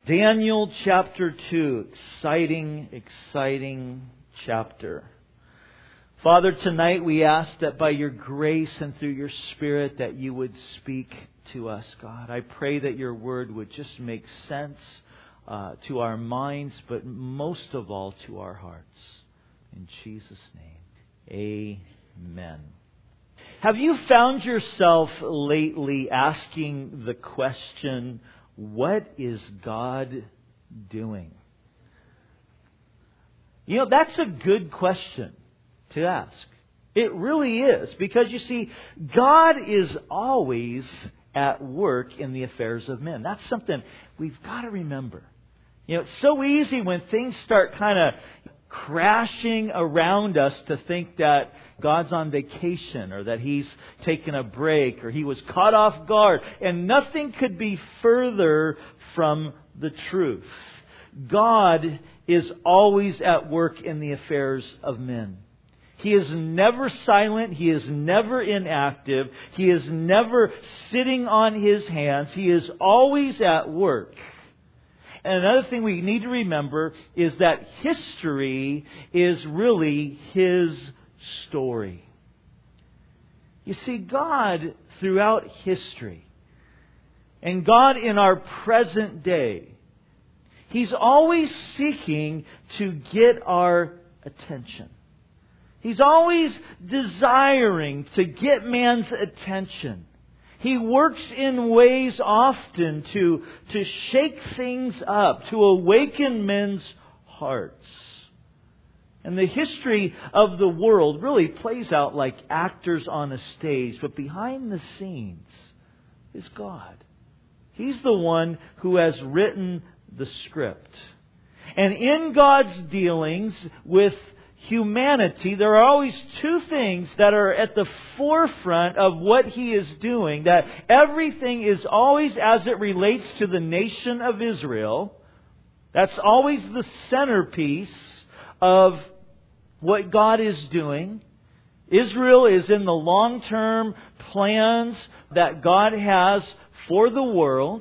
Daniel chapter 2. Exciting chapter. Father, tonight we ask that by your grace and through your Spirit that you would speak to us, God. I pray that your word would just make sense to our minds, but most of all to our hearts. In Jesus' name, amen. Have you found yourself lately asking the question, what is God doing? You know, that's a good question to ask. It really is. Because you see, God is always at work in the affairs of men. That's something we've got to remember. You know, it's so easy when things start kind of crashing around us to think that God's on vacation or that He's taken a break or He was caught off guard. And nothing could be further from the truth. God is always at work in the affairs of men. He is never silent. He is never inactive. He is never sitting on His hands. He is always at work. And another thing we need to remember is that history is really His story. You see, God throughout history, and God in our present day, He's always seeking to get our attention. He's always desiring to get man's attention. He works in ways often to shake things up, to awaken men's hearts. And the history of the world really plays out like actors on a stage, but behind the scenes is God. He's the one who has written the script. And in God's dealings with humanity, there are always two things that are at the forefront of what He is doing. That everything is always as it relates to the nation of Israel. That's always the centerpiece of what God is doing. Israel is in the long-term plans that God has for the world.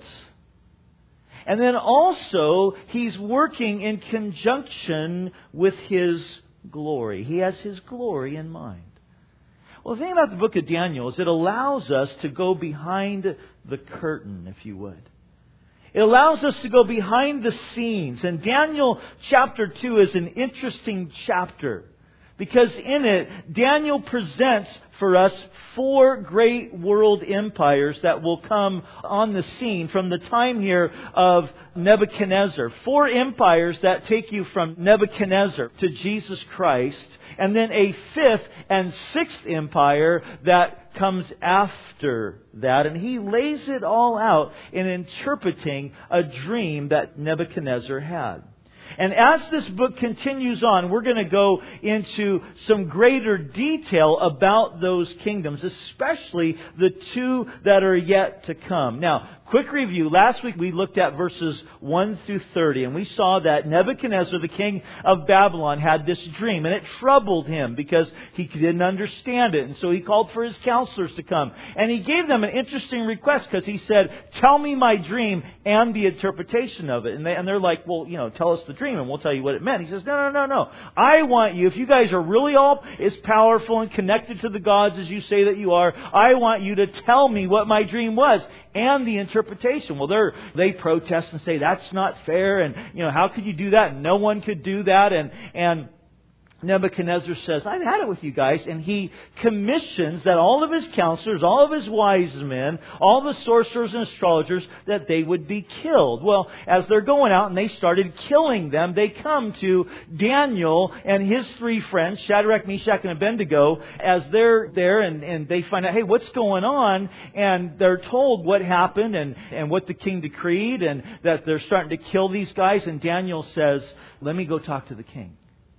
And then also, He's working in conjunction with His glory. He has His glory in mind. Well, the thing about the book of Daniel is it allows us to go behind the curtain, if you would. It allows us to go behind the scenes. And Daniel chapter 2 is an interesting chapter, because in it, Daniel presents for us 4 great world empires that will come on the scene from the time here of Nebuchadnezzar. 4 empires that take you from Nebuchadnezzar to Jesus Christ. And then a 5th and 6th empire that comes after that. And he lays it all out in interpreting a dream that Nebuchadnezzar had. And as this book continues on, we're going to go into some greater detail about those kingdoms, especially the 2 that are yet to come. Now, quick review. Last week we looked at verses 1 through 30, and we saw that Nebuchadnezzar, the king of Babylon, had this dream, and it troubled him because he didn't understand it. And so he called for his counselors to come. And he gave them an interesting request, because he said, tell me my dream and the interpretation of it. And they're like, well, tell us the dream and we'll tell you what it meant. He says, no. I want you, if you guys are really all as powerful and connected to the gods as you say that you are, I want you to tell me what my dream was and the interpretation. Well, they protest and say that's not fair, and how could you do that? No one could do that. And Nebuchadnezzar says, I've had it with you guys. And he commissions that all of his counselors, all of his wise men, all the sorcerers and astrologers, that they would be killed. Well, as they're going out and they started killing them, they come to Daniel and his 3 friends, Shadrach, Meshach, and Abednego, as they're there, and they find out, hey, what's going on? And they're told what happened and what the king decreed, and that they're starting to kill these guys. And Daniel says, let me go talk to the king.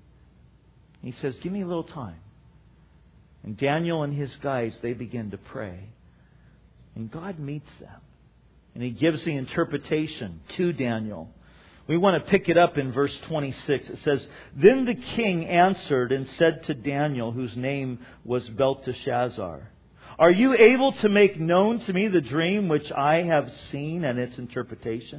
He says, give me a little time. And Daniel and his guys, they begin to pray. And God meets them. And He gives the interpretation to Daniel. We want to pick it up in verse 26. It says, then the king answered and said to Daniel, whose name was Belteshazzar, are you able to make known to me the dream which I have seen and its interpretation?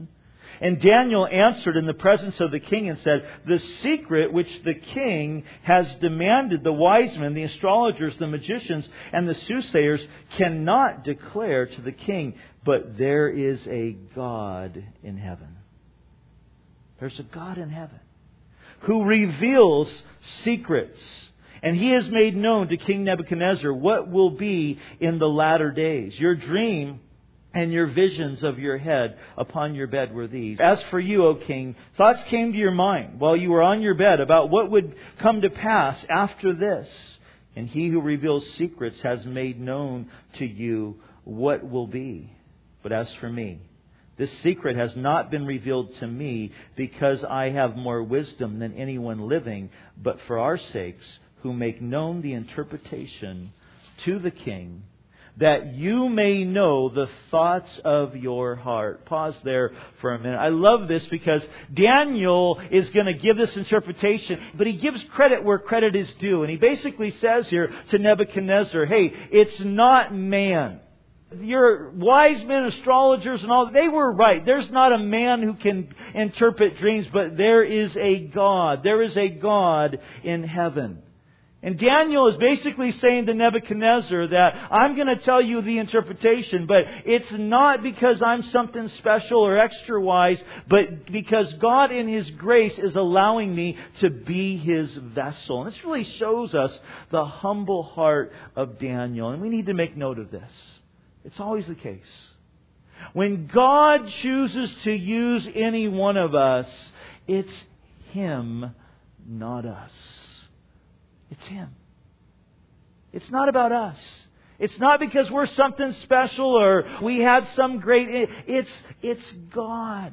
And Daniel answered in the presence of the king and said, "The secret which the king has demanded, the wise men, the astrologers, the magicians, and the soothsayers cannot declare to the king. But there is a God in heaven." There's a God in heaven who reveals secrets. And He has made known to King Nebuchadnezzar what will be in the latter days. Your dream and your visions of your head upon your bed were these. As for you, O king, thoughts came to your mind while you were on your bed about what would come to pass after this. And He who reveals secrets has made known to you what will be. But as for me, this secret has not been revealed to me because I have more wisdom than anyone living, but for our sakes who make known the interpretation to the king, that you may know the thoughts of your heart. Pause there for a minute. I love this because Daniel is going to give this interpretation, but he gives credit where credit is due. And he basically says here to Nebuchadnezzar, hey, it's not man. Your wise men, astrologers and all, they were right. There's not a man who can interpret dreams, but there is a God. There is a God in heaven. And Daniel is basically saying to Nebuchadnezzar that I'm going to tell you the interpretation, but it's not because I'm something special or extra wise, but because God in His grace is allowing me to be His vessel. And this really shows us the humble heart of Daniel. And we need to make note of this. It's always the case. When God chooses to use any one of us, it's Him, not us. It's Him. It's not about us. It's not because we're something special or we had some great... It's God.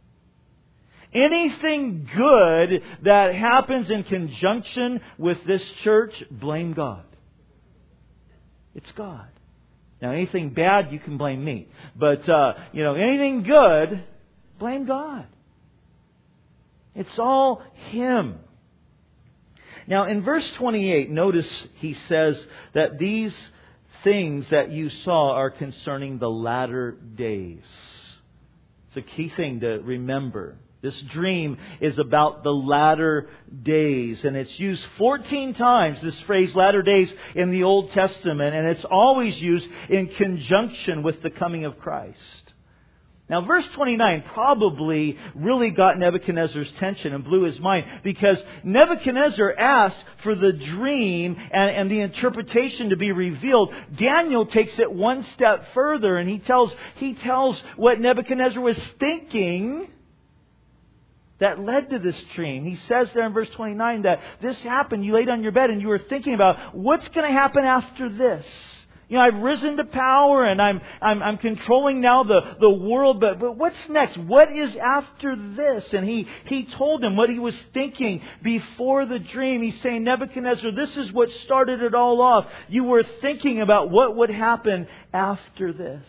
Anything good that happens in conjunction with this church, blame God. It's God. Now, anything bad, you can blame me. But, anything good, blame God. It's all Him. Now, in verse 28, notice he says that these things that you saw are concerning the latter days. It's a key thing to remember. This dream is about the latter days. And it's used 14 times, this phrase, latter days, in the Old Testament. And it's always used in conjunction with the coming of Christ. Now, verse 29 probably really got Nebuchadnezzar's attention and blew his mind, because Nebuchadnezzar asked for the dream and the interpretation to be revealed. Daniel takes it one step further, and he tells what Nebuchadnezzar was thinking that led to this dream. He says there in verse 29 that this happened. You laid on your bed and you were thinking about what's going to happen after this. I've risen to power and I'm controlling now the world, but what's next? What is after this? And he told him what he was thinking before the dream. He's saying, Nebuchadnezzar, this is what started it all off. You were thinking about what would happen after this.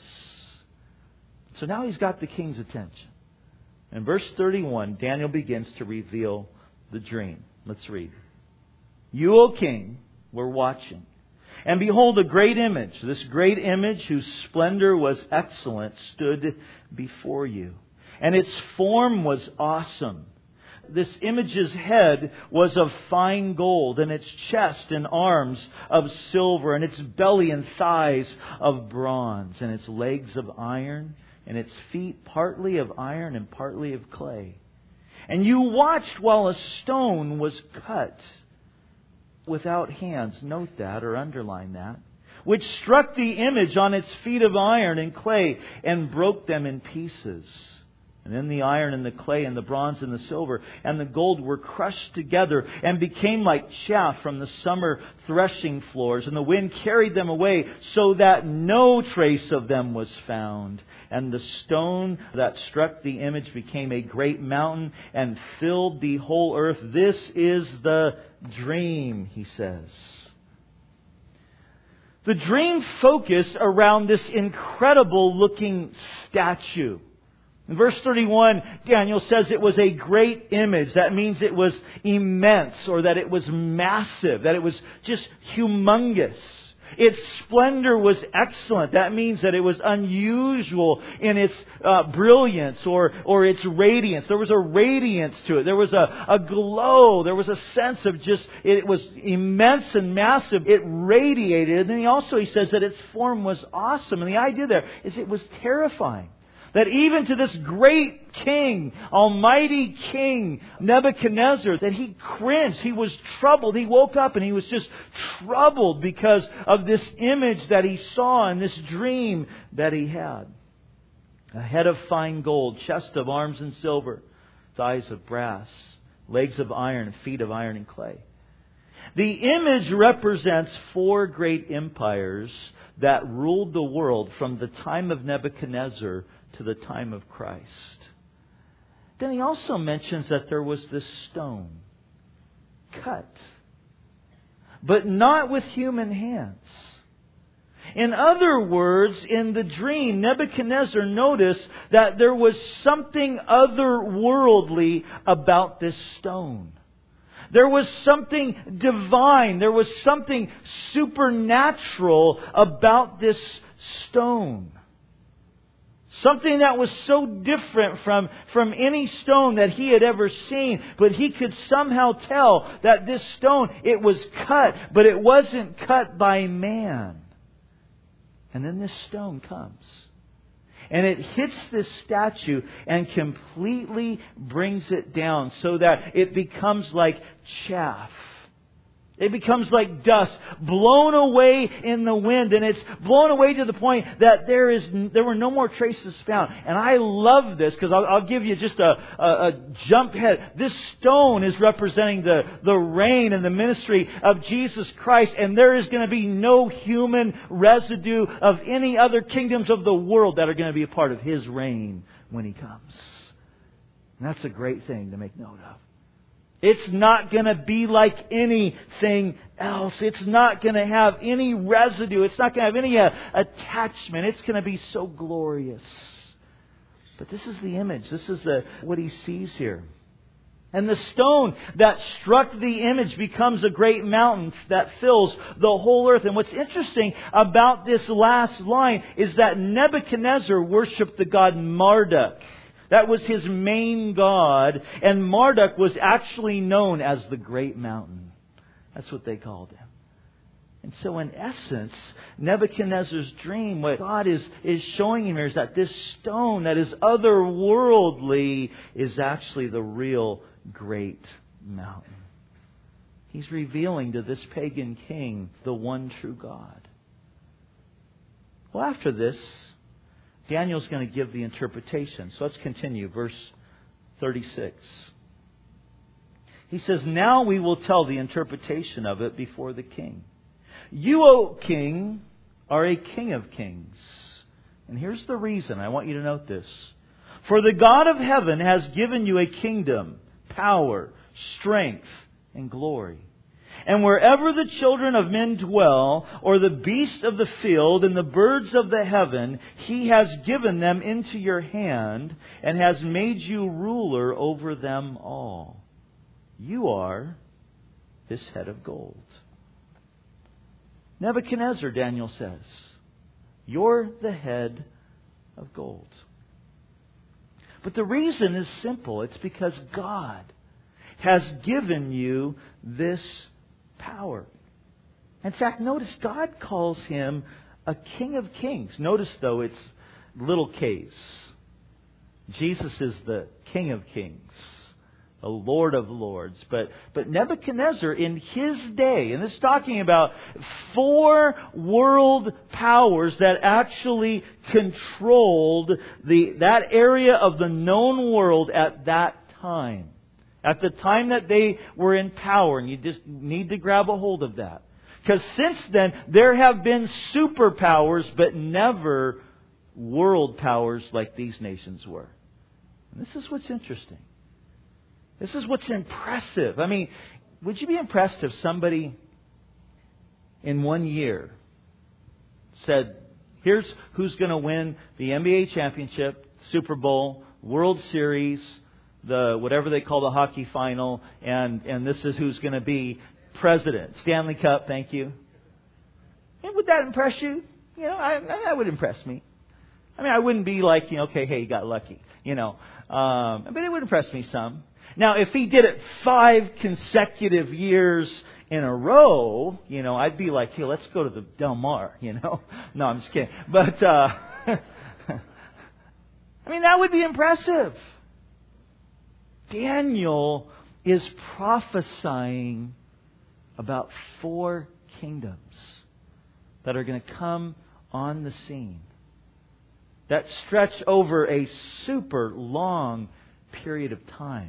So now he's got the king's attention. In verse 31, Daniel begins to reveal the dream. Let's read. You, O king, were watching. And behold, a great image, this great image whose splendor was excellent, stood before you. And its form was awesome. This image's head was of fine gold, and its chest and arms of silver, and its belly and thighs of bronze, and its legs of iron, and its feet partly of iron and partly of clay. And you watched while a stone was cut without hands, note that or underline that, which struck the image on its feet of iron and clay and broke them in pieces. And then the iron and the clay and the bronze and the silver and the gold were crushed together and became like chaff from the summer threshing floors. And the wind carried them away so that no trace of them was found. And the stone that struck the image became a great mountain and filled the whole earth. This is the dream, he says. The dream focused around this incredible looking statue. In verse 31, Daniel says it was a great image. That means it was immense, or that it was massive, that it was just humongous. Its splendor was excellent. That means that it was unusual in its brilliance or its radiance. There was a radiance to it. There was a glow. There was a sense of just, it was immense and massive. It radiated. And then he says that its form was awesome. And the idea there is it was terrifying. That even to this great king, almighty king, Nebuchadnezzar, that he cringed, he was troubled. He woke up and he was just troubled because of this image that he saw and this dream that he had. A head of fine gold, chest of arms and silver, thighs of brass, legs of iron, feet of iron and clay. The image represents 4 great empires that ruled the world from the time of Nebuchadnezzar to the time of Christ. Then he also mentions that there was this stone cut, but not with human hands. In other words, in the dream, Nebuchadnezzar noticed that there was something otherworldly about this stone. There was something divine. There was something supernatural about this stone. Something that was so different from any stone that he had ever seen. But he could somehow tell that this stone, it was cut, but it wasn't cut by man. And then this stone comes. And it hits this statue and completely brings it down so that it becomes like chaff. It becomes like dust, blown away in the wind. And it's blown away to the point that there were no more traces found. And I love this because I'll give you just a jump ahead. This stone is representing the reign and the ministry of Jesus Christ. And there is going to be no human residue of any other kingdoms of the world that are going to be a part of His reign when He comes. And that's a great thing to make note of. It's not going to be like anything else. It's not going to have any residue. It's not going to have any attachment. It's going to be so glorious. But this is the image. This is what he sees here. And the stone that struck the image becomes a great mountain that fills the whole earth. And what's interesting about this last line is that Nebuchadnezzar worshipped the god Marduk. That was his main god. And Marduk was actually known as the Great Mountain. That's what they called him. And so in essence, Nebuchadnezzar's dream, what God is showing him here is that this stone that is otherworldly is actually the real Great Mountain. He's revealing to this pagan king the one true God. Well, after this, Daniel's going to give the interpretation. So let's continue. Verse 36. He says, "Now we will tell the interpretation of it before the king. You, O king, are a king of kings." And here's the reason. I want you to note this. "For the God of heaven has given you a kingdom, power, strength, and glory. And wherever the children of men dwell, or the beasts of the field and the birds of the heaven, He has given them into your hand and has made you ruler over them all. You are this head of gold." Nebuchadnezzar, Daniel says, you're the head of gold. But the reason is simple. It's because God has given you this power. In fact, notice God calls Him a King of Kings. Notice, though, it's little k's. Jesus is the King of Kings, the Lord of Lords. But Nebuchadnezzar, in his day, and this is talking about 4 world powers that actually controlled that area of the known world at that time. At the time that they were in power. And you just need to grab a hold of that. Because since then, there have been superpowers, but never world powers like these nations were. And this is what's interesting. This is what's impressive. I mean, would you be impressed if somebody in 1 year said, here's who's going to win the NBA championship, Super Bowl, World Series, the whatever they call the hockey final, and this is who's going to be president. Stanley Cup, thank you. And would that impress you? That would impress me. I mean, I wouldn't be like, okay, hey, you got lucky, but it would impress me some. Now, if he did it 5 consecutive years in a row, I'd be like, hey, let's go to the Del Mar, No, I'm just kidding. But, I mean, that would be impressive. Daniel is prophesying about 4 kingdoms that are going to come on the scene that stretch over a super long period of time.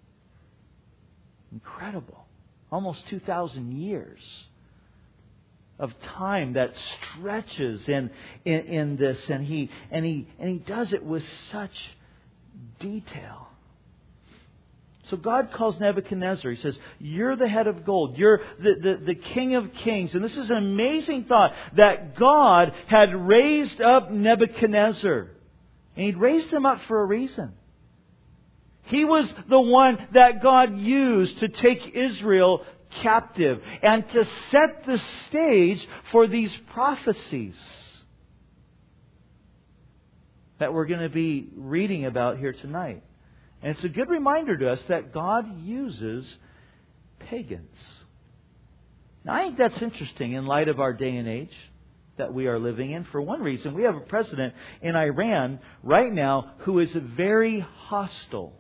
Incredible. Almost 2,000 years of time that stretches in this, and he does it with such detail. So God calls Nebuchadnezzar. He says, you're the head of gold. You're the king of kings. And this is an amazing thought that God had raised up Nebuchadnezzar. And He'd raised him up for a reason. He was the one that God used to take Israel captive and to set the stage for these prophecies that we're going to be reading about here tonight. And it's a good reminder to us that God uses pagans. Now, I think that's interesting in light of our day and age that we are living in. For one reason, we have a president in Iran right now who is very hostile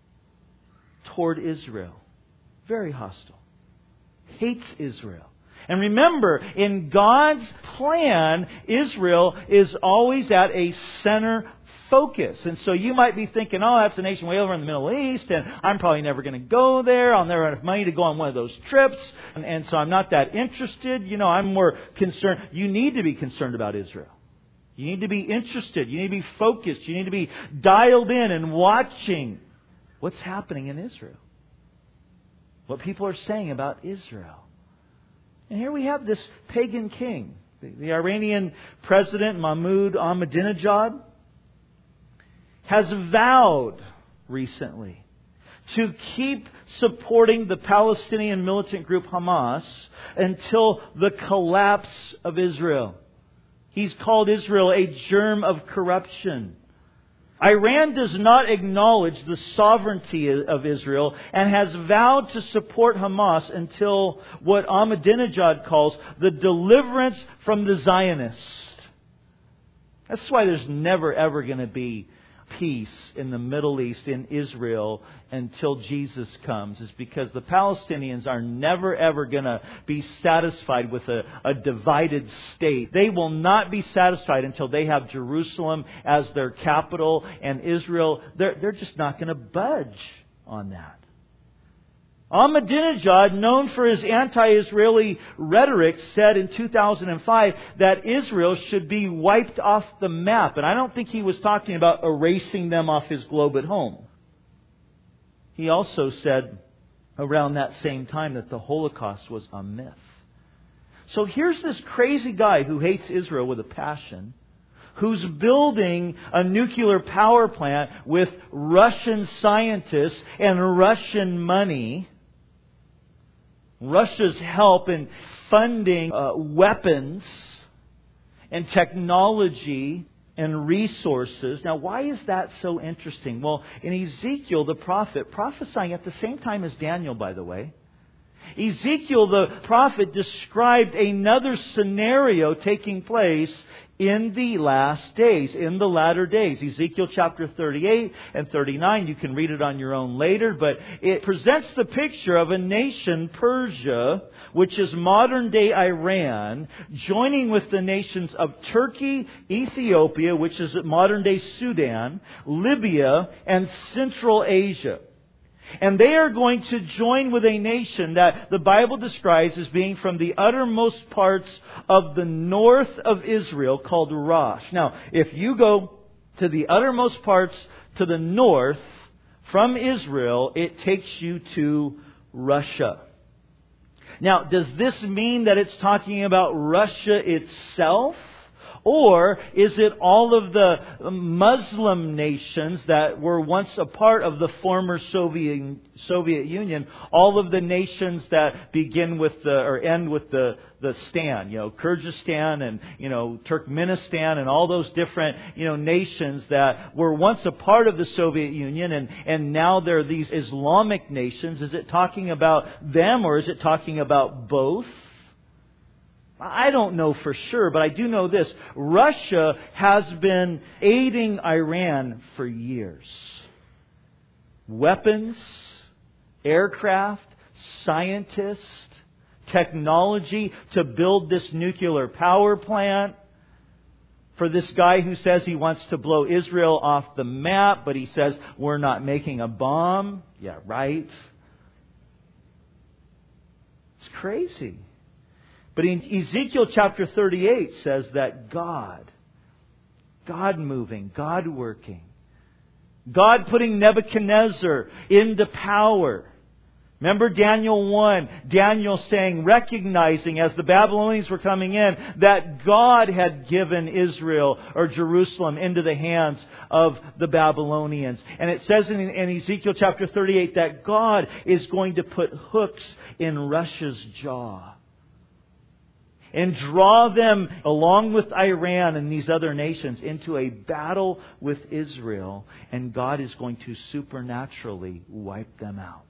toward Israel. Very hostile. Hates Israel. And remember, in God's plan, Israel is always at a center focus. And so you might be thinking, oh, that's a nation way over in the Middle East, and I'm probably never going to go there. I'll never have money to go on one of those trips. And so I'm not that interested. I'm more concerned. You need to be concerned about Israel. You need to be interested. You need to be focused. You need to be dialed in and watching what's happening in Israel. What people are saying about Israel. And here we have this pagan king, the Iranian president Mahmoud Ahmadinejad, has vowed recently to keep supporting the Palestinian militant group Hamas until the collapse of Israel. He's called Israel a germ of corruption. Iran does not acknowledge the sovereignty of Israel and has vowed to support Hamas until what Ahmadinejad calls the deliverance from the Zionists. That's why there's never ever going to be peace in the Middle East, in Israel, until Jesus comes, is because the Palestinians are never ever going to be satisfied with a divided state. They will not be satisfied until they have Jerusalem as their capital and Israel. They're just not going to budge on that. Ahmadinejad, known for his anti-Israeli rhetoric, said in 2005 that Israel should be wiped off the map. And I don't think he was talking about erasing them off his globe at home. He also said around that same time that the Holocaust was a myth. So here's this crazy guy who hates Israel with a passion, who's building a nuclear power plant with Russian scientists and Russian money, Russia's help in funding weapons and technology and resources. Now, why is that so interesting? Well, in Ezekiel the prophet, prophesying at the same time as Daniel, by the way, Ezekiel the prophet described another scenario taking place in the last days, in the latter days. Ezekiel chapter 38 and 39, you can read it on your own later, but it presents the picture of a nation, Persia, which is modern day Iran, joining with the nations of Turkey, Ethiopia, which is modern day Sudan, Libya, and Central Asia. And they are going to join with a nation that the Bible describes as being from the uttermost parts of the north of Israel, called Rosh. Now, if you go to the uttermost parts to the north from Israel, it takes you to Russia. Now, does this mean that it's talking about Russia itself? Or is it all of the Muslim nations that were once a part of the former Soviet Union, all of the nations that begin with or end with the Stan, Kyrgyzstan and, Turkmenistan and all those different, nations that were once a part of the Soviet Union and now they're these Islamic nations? Is it talking about them or is it talking about both? I don't know for sure, but I do know this. Russia has been aiding Iran for years. Weapons, aircraft, scientists, technology to build this nuclear power plant. For this guy who says he wants to blow Israel off the map, but he says we're not making a bomb. Yeah, right. It's crazy. But in Ezekiel chapter 38 says that God moving, God working, God putting Nebuchadnezzar into power. Remember Daniel 1, Daniel saying, recognizing as the Babylonians were coming in, that God had given Israel or Jerusalem into the hands of the Babylonians. And it says in Ezekiel chapter 38 that God is going to put hooks in Russia's jaw and draw them, along with Iran and these other nations, into a battle with Israel. And God is going to supernaturally wipe them out.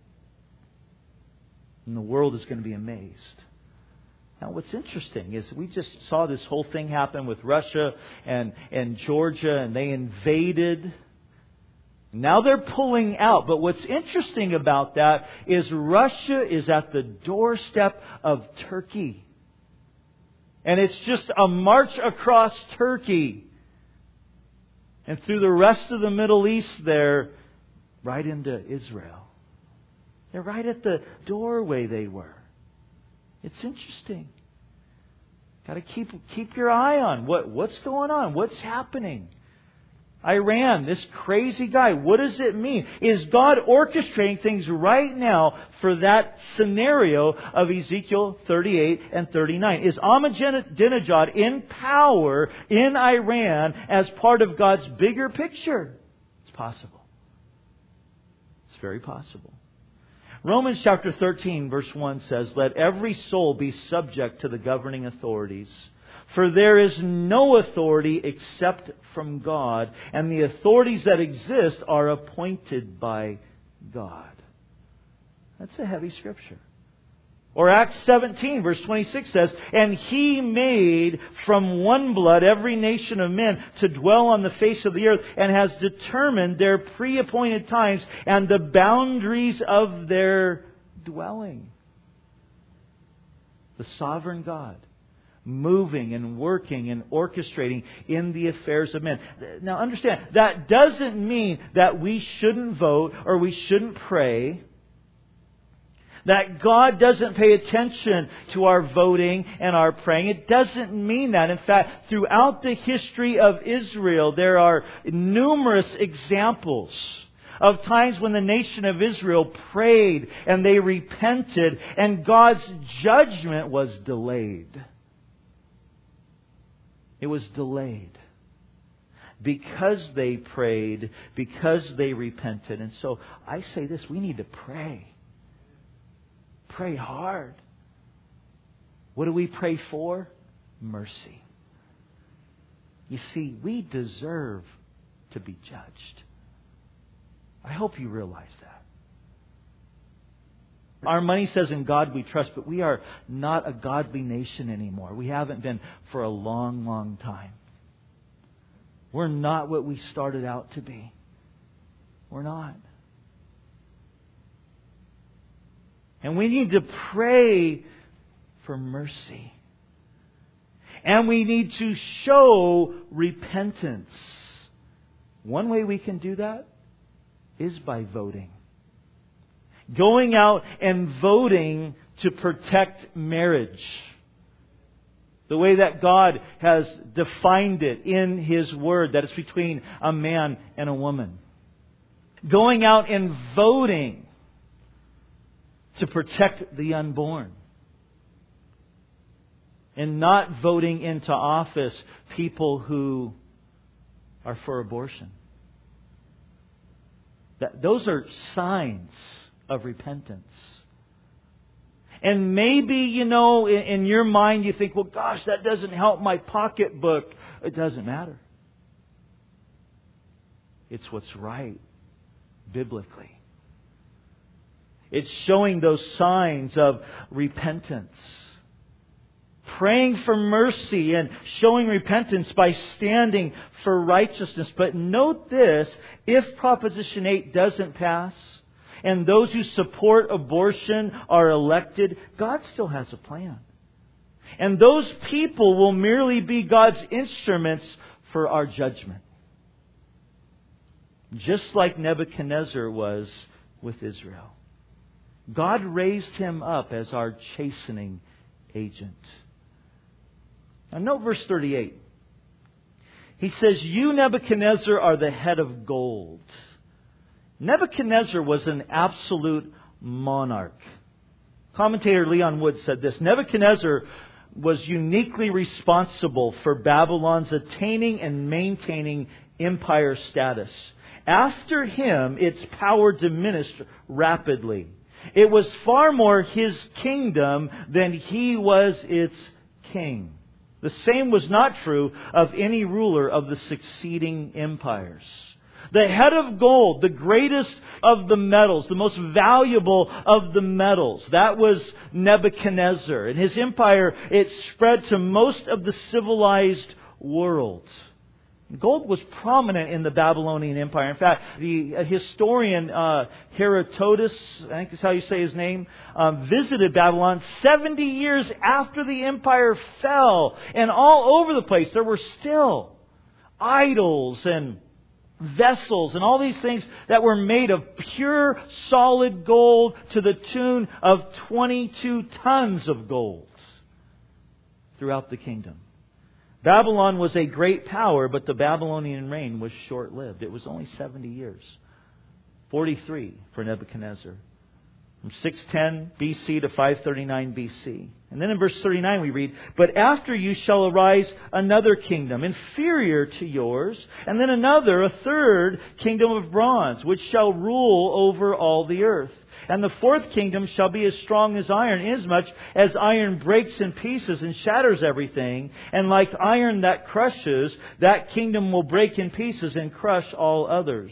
And the world is going to be amazed. Now what's interesting is we just saw this whole thing happen with Russia and Georgia, and they invaded. Now they're pulling out. But what's interesting about that is Russia is at the doorstep of Turkey. And it's just a march across Turkey and through the rest of the Middle East there, right into Israel. They're right at the doorway they were. It's interesting. Got to keep your eye on what's going on, what's happening. Iran, this crazy guy, what does it mean? Is God orchestrating things right now for that scenario of Ezekiel 38 and 39? Is Ahmadinejad in power in Iran as part of God's bigger picture? It's possible. It's very possible. Romans chapter 13 verse 1 says, "Let every soul be subject to the governing authorities. For there is no authority except from God, and the authorities that exist are appointed by God." That's a heavy scripture. Or Acts 17 verse 26 says, "And He made from one blood every nation of men to dwell on the face of the earth, and has determined their pre-appointed times and the boundaries of their dwelling." The sovereign God, moving and working and orchestrating in the affairs of men. Now understand, that doesn't mean that we shouldn't vote or we shouldn't pray. That God doesn't pay attention to our voting and our praying. It doesn't mean that. In fact, throughout the history of Israel, there are numerous examples of times when the nation of Israel prayed and they repented and God's judgment was delayed. It was delayed because they prayed, because they repented. And so I say this, we need to pray. Pray hard. What do we pray for? Mercy. You see, we deserve to be judged. I hope you realize that. Our money says in God we trust, but we are not a godly nation anymore. We haven't been for a long, long time. We're not what we started out to be. We're not. And we need to pray for mercy. And we need to show repentance. One way we can do that is by voting. Going out and voting to protect marriage. The way that God has defined it in His Word, that it's between a man and a woman. Going out and voting to protect the unborn. and not voting into office people who are for abortion. Those are signs of repentance. And maybe, in your mind you think, well, gosh, that doesn't help my pocketbook. It doesn't matter. It's what's right biblically. It's showing those signs of repentance. Praying for mercy and showing repentance by standing for righteousness. But note this, if Proposition 8 doesn't pass, and those who support abortion are elected, God still has a plan. And those people will merely be God's instruments for our judgment. Just like Nebuchadnezzar was with Israel. God raised him up as our chastening agent. Now note verse 38. He says, "You, Nebuchadnezzar, are the head of gold." Nebuchadnezzar was an absolute monarch. Commentator Leon Wood said this: Nebuchadnezzar was uniquely responsible for Babylon's attaining and maintaining empire status. After him, its power diminished rapidly. It was far more his kingdom than he was its king. The same was not true of any ruler of the succeeding empires. The head of gold, the greatest of the metals, the most valuable of the metals, that was Nebuchadnezzar. And his empire, it spread to most of the civilized world. Gold was prominent in the Babylonian Empire. In fact, the historian Herodotus, I think is how you say his name, visited Babylon 70 years after the empire fell. And all over the place there were still idols and vessels and all these things that were made of pure solid gold to the tune of 22 tons of gold throughout the kingdom. Babylon was a great power, but the Babylonian reign was short-lived. It was only 70 years. 43 for Nebuchadnezzar. From 610 BC to 539 BC. And then in verse 39 we read, "But after you shall arise another kingdom, inferior to yours, and then another, a third kingdom of bronze, which shall rule over all the earth. And the fourth kingdom shall be as strong as iron, inasmuch as iron breaks in pieces and shatters everything. And like iron that crushes, that kingdom will break in pieces and crush all others."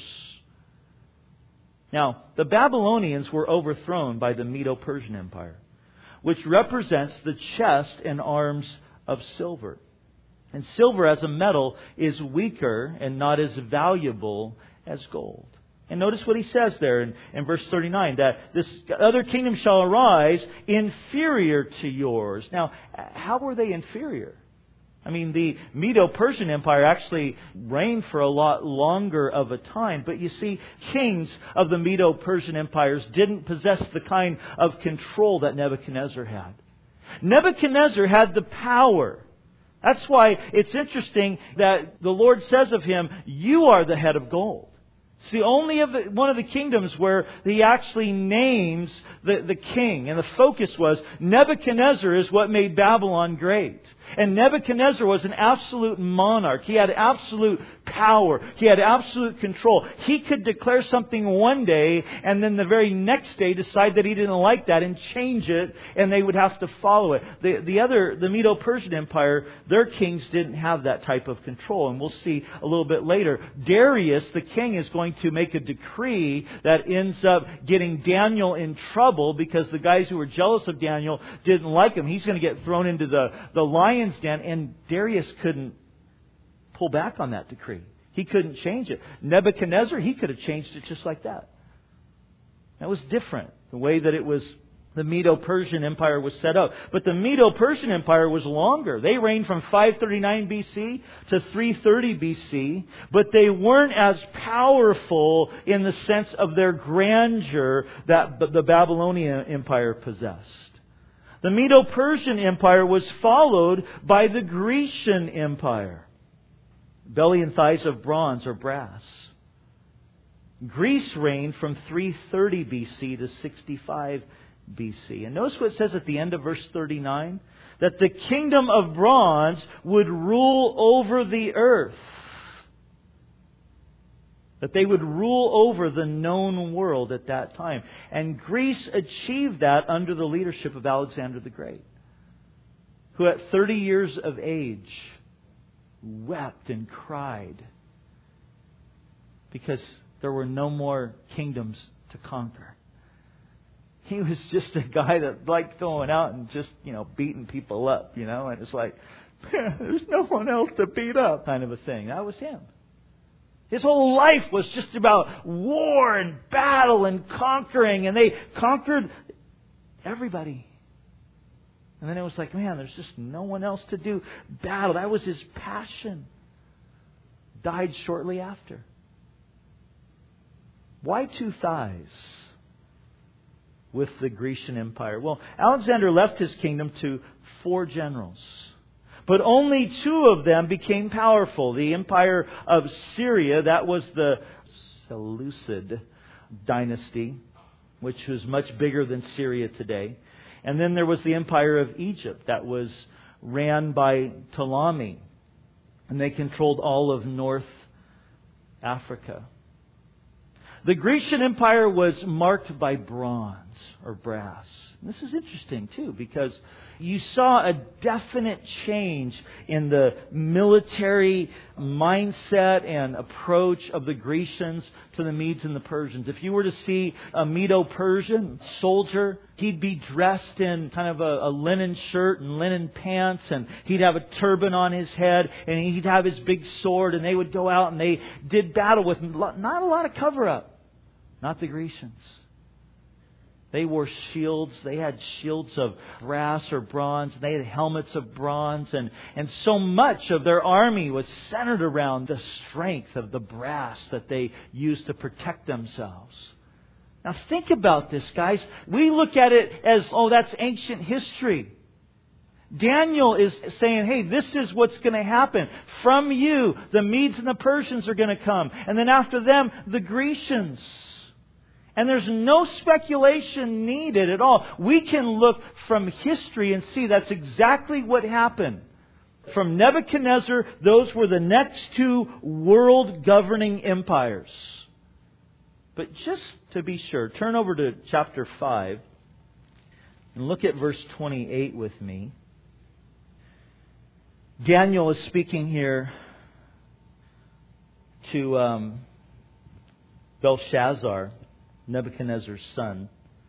Now, the Babylonians were overthrown by the Medo-Persian Empire, which represents the chest and arms of silver. And silver as a metal is weaker and not as valuable as gold. And notice what he says there in verse 39, that this other kingdom shall arise inferior to yours. Now, how were they inferior? I mean, the Medo-Persian Empire actually reigned for a lot longer of a time. But you see, kings of the Medo-Persian empires didn't possess the kind of control that Nebuchadnezzar had. Nebuchadnezzar had the power. That's why it's interesting that the Lord says of him, "You are the head of gold." It's the only one of the kingdoms where he actually names the king. And the focus was Nebuchadnezzar is what made Babylon great. And Nebuchadnezzar was an absolute monarch. He had absolute power. He had absolute control. He could declare something one day and then the very next day decide that he didn't like that and change it, and they would have to follow it. The Medo-Persian Empire, their kings didn't have that type of control. And we'll see a little bit later. Darius, the king, is going to make a decree that ends up getting Daniel in trouble because the guys who were jealous of Daniel didn't like him. He's going to get thrown into the lion's den, and Darius couldn't pull back on that decree. He couldn't change it. Nebuchadnezzar, he could have changed it just like that. That was different, the way that it was. The Medo-Persian Empire was set up. But the Medo-Persian Empire was longer. They reigned from 539 BC to 330 BC. But they weren't as powerful in the sense of their grandeur that the Babylonian Empire possessed. The Medo-Persian Empire was followed by the Grecian Empire. Belly and thighs of bronze or brass. Greece reigned from 330 BC to 65 BC. And notice what it says at the end of verse 39. That the kingdom of bronze would rule over the earth. That they would rule over the known world at that time. And Greece achieved that under the leadership of Alexander the Great, who at 30 years of age wept and cried because there were no more kingdoms to conquer. He was just a guy that liked going out and just, beating people up, and it's like, there's no one else to beat up kind of a thing. That was him. His whole life was just about war and battle and conquering, and they conquered everybody. And then it was like, man, there's just no one else to do battle. That was his passion. Died shortly after. Why two thighs with the Grecian Empire? Well, Alexander left his kingdom to 4 generals. But only 2 of them became powerful. The empire of Syria, that was the Seleucid dynasty, which was much bigger than Syria today. And then there was the empire of Egypt that was ran by Ptolemy. And they controlled all of North Africa. The Grecian Empire was marked by bronze or brass. And this is interesting too, because you saw a definite change in the military mindset and approach of the Grecians to the Medes and the Persians. If you were to see a Medo-Persian soldier, he'd be dressed in kind of a linen shirt and linen pants, and he'd have a turban on his head, and he'd have his big sword, and they would go out and they did battle with not a lot of cover-up. Not the Grecians. They wore shields. They had shields of brass or bronze. They had helmets of bronze. And so much of their army was centered around the strength of the brass that they used to protect themselves. Now think about this, guys. We look at it as, that's ancient history. Daniel is saying, hey, this is what's going to happen. From you, the Medes and the Persians are going to come. And then after them, the Grecians. And there's no speculation needed at all. We can look from history and see that's exactly what happened. From Nebuchadnezzar, those were the next 2 world governing empires. But just to be sure, turn over to chapter 5 and look at verse 28 with me. Daniel is speaking here to Belshazzar, Nebuchadnezzar's son.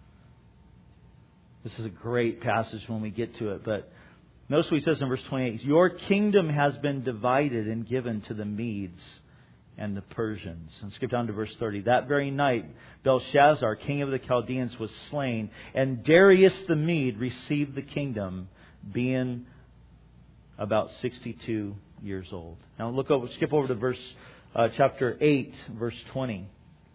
This is a great passage when we get to it. But notice what he says in verse 28. Your kingdom has been divided and given to the Medes and the Persians. And skip down to verse 30. That very night, Belshazzar, king of the Chaldeans, was slain. And Darius the Mede received the kingdom, being about 62 years old. Now skip over to chapter 8, verse 20.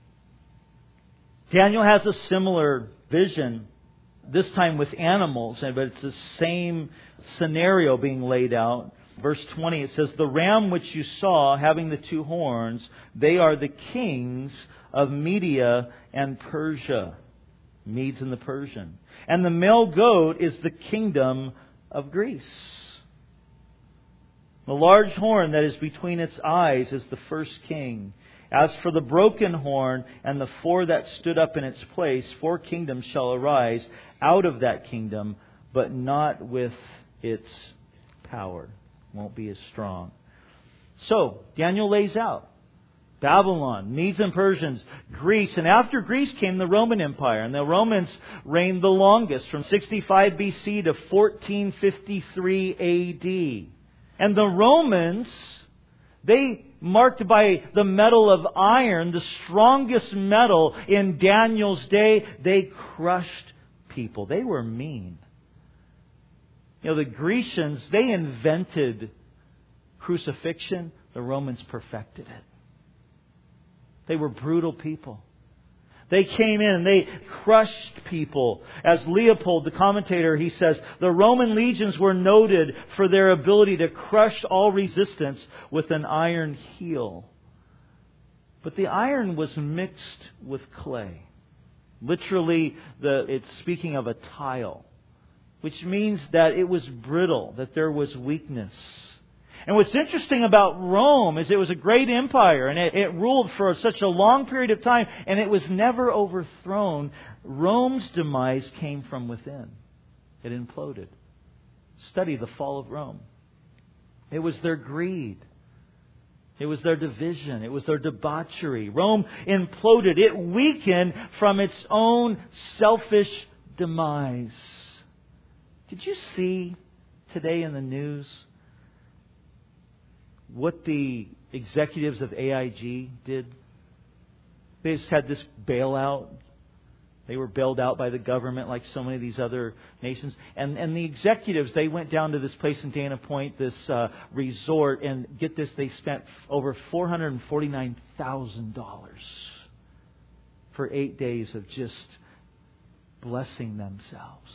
Daniel has a similar vision, this time with animals, but it's the same scenario being laid out. Verse 20, it says, the ram which you saw having the 2 horns, they are the kings of Media and Persia, Medes and the Persian. And the male goat is the kingdom of Greece. The large horn that is between its eyes is the first king. As for the broken horn and the 4 that stood up in its place, 4 kingdoms shall arise out of that kingdom, but not with its power. Won't be as strong. So, Daniel lays out Babylon, Medes and Persians, Greece, and after Greece came the Roman Empire. And the Romans reigned the longest, from 65 BC to 1453 AD. And the Romans, they marked by the metal of iron, the strongest metal in Daniel's day, they crushed people. They were mean. The Grecians, they invented crucifixion. The Romans perfected it. They were brutal people. They came in and they crushed people. As Leopold, the commentator, he says, the Roman legions were noted for their ability to crush all resistance with an iron heel. But the iron was mixed with clay. Literally, it's speaking of a tile, which means that it was brittle, that there was weakness. And what's interesting about Rome is it was a great empire, and it ruled for such a long period of time, and it was never overthrown. Rome's demise came from within. It imploded. Study the fall of Rome. It was their greed. It was their division. It was their debauchery. Rome imploded. It weakened from its own selfish demise. Did you see today in the news what the executives of AIG did? They just had this bailout. They were bailed out by the government like so many of these other nations. And the executives, they went down to this place in Dana Point, this resort, and get this, they spent over $449,000 for 8 days of just blessing themselves.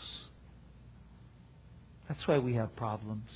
That's why we have problems.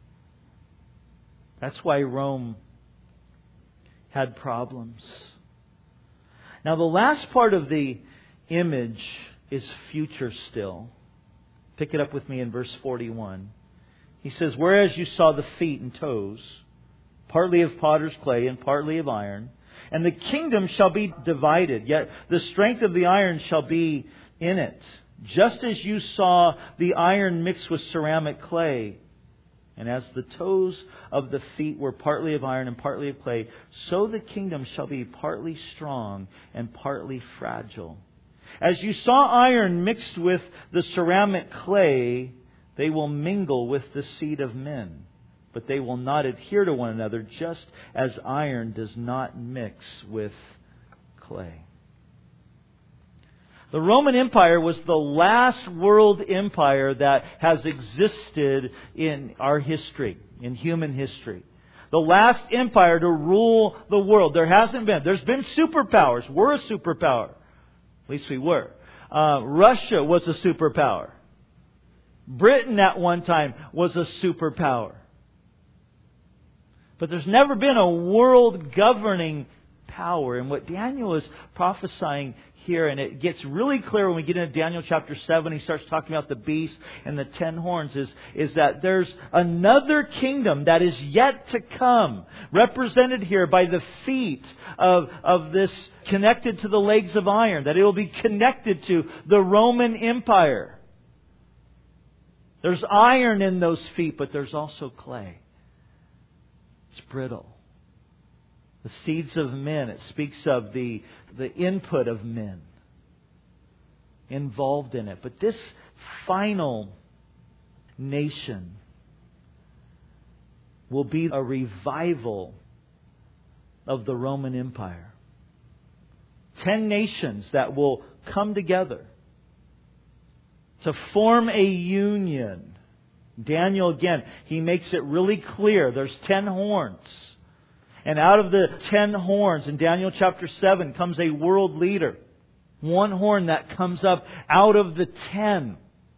That's why Rome had problems. Now, the last part of the image is future still. Pick it up with me in verse 41. He says, "Whereas you saw the feet and toes, partly of potter's clay and partly of iron, and the kingdom shall be divided, yet the strength of the iron shall be in it. Just as you saw the iron mixed with ceramic clay, and as the toes of the feet were partly of iron and partly of clay, so the kingdom shall be partly strong and partly fragile. As you saw iron mixed with the ceramic clay, they will mingle with the seed of men, but they will not adhere to one another, just as iron does not mix with clay." The Roman Empire was the last world empire that has existed in our history, in human history. The last empire to rule the world. There hasn't been. There's been superpowers. We're a superpower. At least we were. Russia was a superpower. Britain at one time was a superpower. But there's never been a world governing power. And what Daniel is prophesying here, and it gets really clear when we get into Daniel chapter 7, he starts talking about the beast and the 10 horns, is that there's another kingdom that is yet to come, represented here by the feet of this connected to the legs of iron, that it will be connected to the Roman Empire. There's iron in those feet, but there's also clay. It's brittle. The seeds of men, it speaks of the input of men involved in it. But this final nation will be a revival of the Roman Empire. 10 nations that will come together to form a union. Daniel, again, he makes it really clear. There's 10 horns. And out of the 10 horns in Daniel chapter 7 comes a world leader. One horn that comes up out of the 10,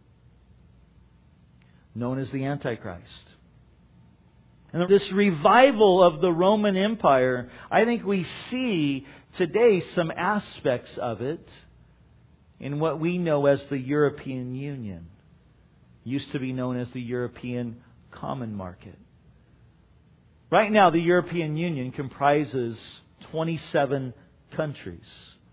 known as the Antichrist. And this revival of the Roman Empire, I think we see today some aspects of it in what we know as the European Union. Used to be known as the European Common Market. Right now, the European Union comprises 27 countries.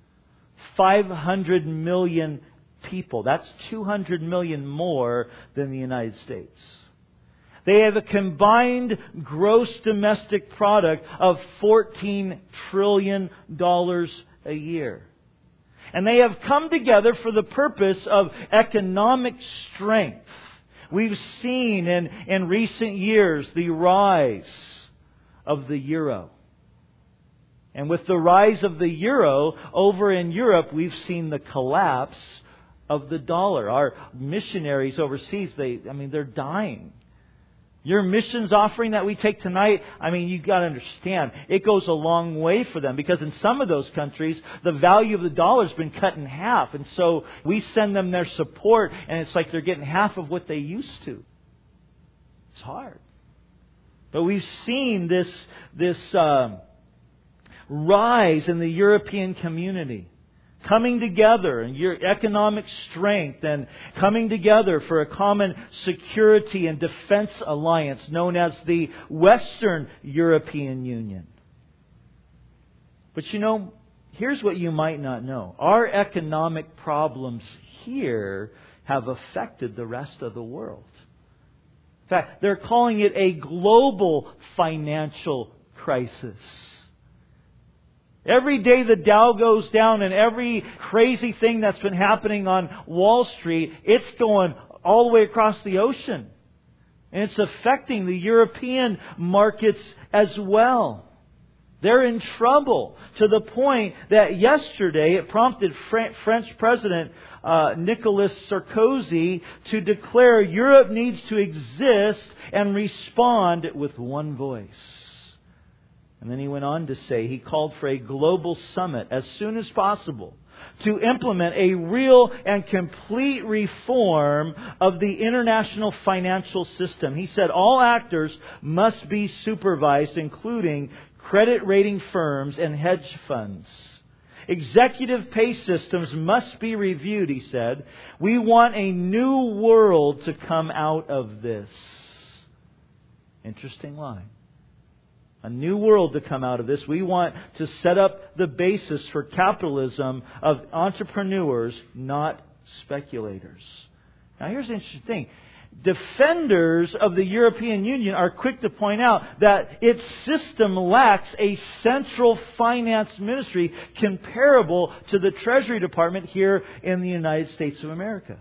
500 million people. That's 200 million more than the United States. They have a combined gross domestic product of $14 trillion a year. And they have come together for the purpose of economic strength. We've seen in recent years the rise of the euro. And with the rise of the euro, over in Europe, we've seen the collapse of the dollar. Our missionaries overseas, they're dying. Your missions offering that we take tonight, you've got to understand, it goes a long way for them, because in some of those countries, the value of the dollar has been cut in half. And so we send them their support, and it's like they're getting half of what they used to. It's hard. But we've seen this rise in the European community. coming together and your economic strength and coming together for a common security and defense alliance known as the Western European Union. But here's what you might not know. Our economic problems here have affected the rest of the world. In fact, they're calling it a global financial crisis. Every day the Dow goes down and every crazy thing that's been happening on Wall Street, it's going all the way across the ocean. And it's affecting the European markets as well. They're in trouble to the point that yesterday it prompted French President Nicolas Sarkozy to declare Europe needs to exist and respond with one voice. And then he went on to say he called for a global summit as soon as possible to implement a real and complete reform of the international financial system. He said all actors must be supervised, including credit rating firms and hedge funds. Executive pay systems must be reviewed, he said. We want a new world to come out of this. Interesting line. A new world to come out of this. We want to set up the basis for capitalism of entrepreneurs, not speculators. Now here's the interesting thing. Defenders of the European Union are quick to point out that its system lacks a central finance ministry comparable to the Treasury Department here in the United States of America.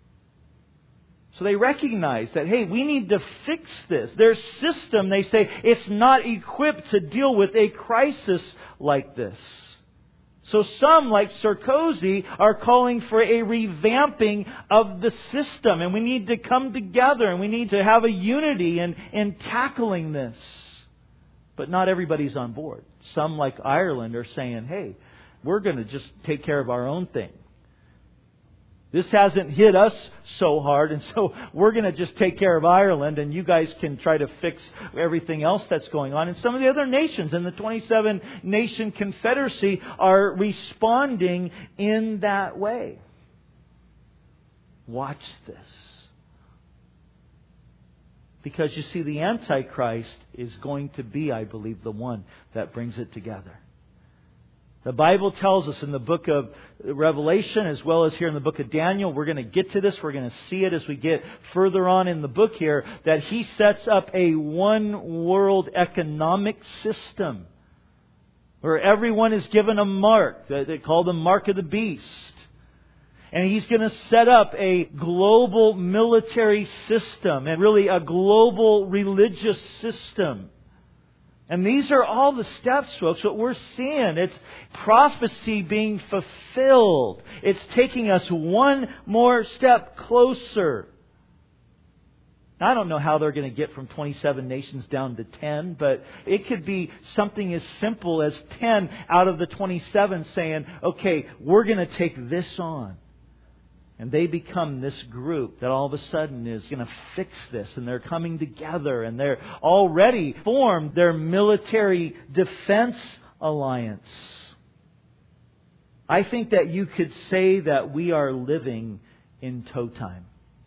So they recognize that, hey, we need to fix this. Their system, they say, it's not equipped to deal with a crisis like this. So some, like Sarkozy, are calling for a revamping of the system. And we need to come together and we need to have a unity in tackling this. But not everybody's on board. Some, like Ireland, are saying, hey, we're going to just take care of our own thing. This hasn't hit us so hard, and so we're going to just take care of Ireland, and you guys can try to fix everything else that's going on. And some of the other nations in the 27-nation confederacy are responding in that way. Watch this. Because you see, the Antichrist is going to be, I believe, the one that brings it together. The Bible tells us in the book of Revelation as well as here in the book of Daniel, we're going to get to this, we're going to see it as we get further on in the book here, that he sets up a one world economic system where everyone is given a mark. They call the mark of the beast. And he's going to set up a global military system and really a global religious system. And these are all the steps, folks, what we're seeing. It's prophecy being fulfilled. It's taking us one more step closer. Now, I don't know how they're going to get from 27 nations down to 10, but it could be something as simple as 10 out of the 27 saying, okay, we're going to take this on. And they become this group that all of a sudden is going to fix this. And they're coming together. And they're already formed their military defense alliance. I think that you could say that we are living in tow time.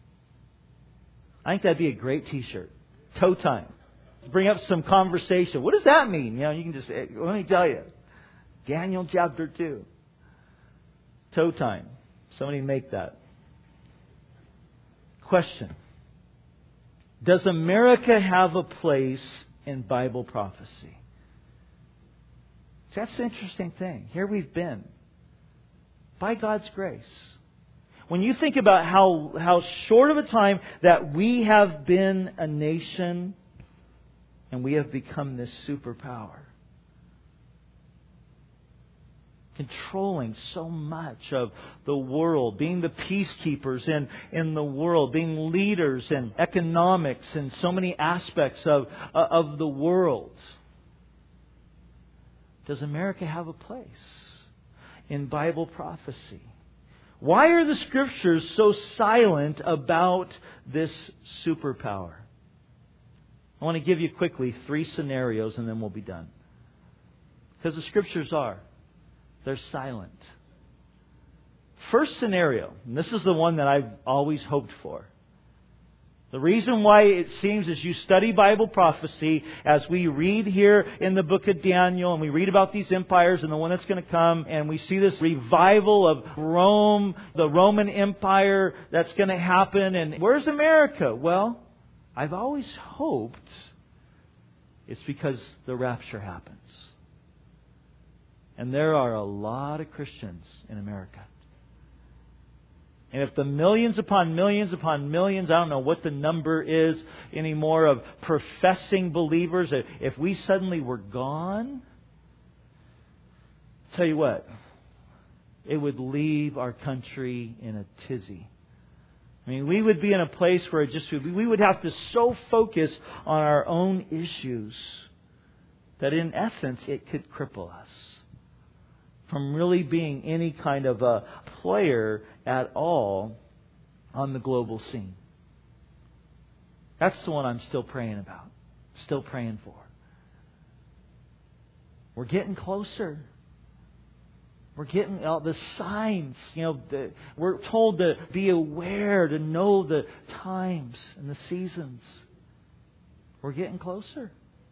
I think that'd be a great t-shirt. Tow time. Bring up some conversation. What does that mean? You can just, let me tell you. Daniel chapter 2. Tow time. Somebody make that. Question. Does America have a place in Bible prophecy? That's the interesting thing. Here we've been. By God's grace. When you think about how short of a time that we have been a nation and we have become this superpower. Controlling so much of the world, being the peacekeepers in the world, being leaders in economics and so many aspects of the world. Does America have a place in Bible prophecy? Why are the Scriptures so silent about this superpower? I want to give you quickly 3 scenarios and then we'll be done. Because the Scriptures are. They're silent. first scenario, and this is the one that I've always hoped for. The reason why it seems as you study Bible prophecy, as we read here in the book of Daniel, and we read about these empires and the one that's going to come, and we see this revival of Rome, the Roman Empire that's going to happen, and where's America? Well, I've always hoped it's because the rapture happens. And there are a lot of Christians in America. And if the millions upon millions upon millions, I don't know what the number is anymore, of professing believers, if we suddenly were gone, I'll tell you what, it would leave our country in a tizzy. I mean, we would be in a place where we would have to so focus on our own issues that in essence it could cripple us from really being any kind of a player at all on the global scene. That's the one I'm still praying about. Still praying for. We're getting closer. We're getting the signs. We're told to be aware, to know the times and the seasons. We're getting closer.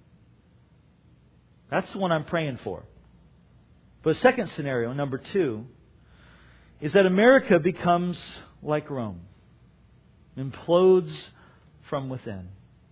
That's the one I'm praying for. But the second scenario, number 2, is that America becomes like Rome. Implodes from within.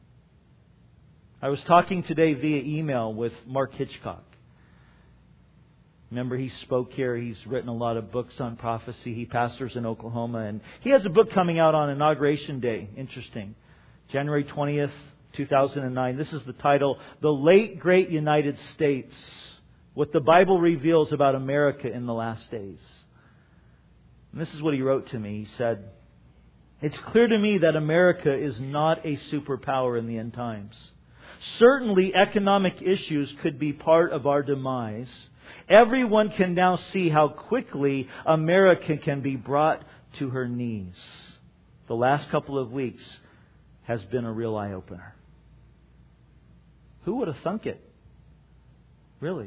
I was talking today via email with Mark Hitchcock. Remember, he spoke here. He's written a lot of books on prophecy. He pastors in Oklahoma. And he has a book coming out on Inauguration Day. Interesting. January 20th, 2009. This is the title, The Late Great United States. What the Bible reveals about America in the last days. And this is what he wrote to me. He said, "It's clear to me that America is not a superpower in the end times. Certainly economic issues could be part of our demise. Everyone can now see how quickly America can be brought to her knees. The last couple of weeks has been a real eye-opener." Who would have thunk it? Really?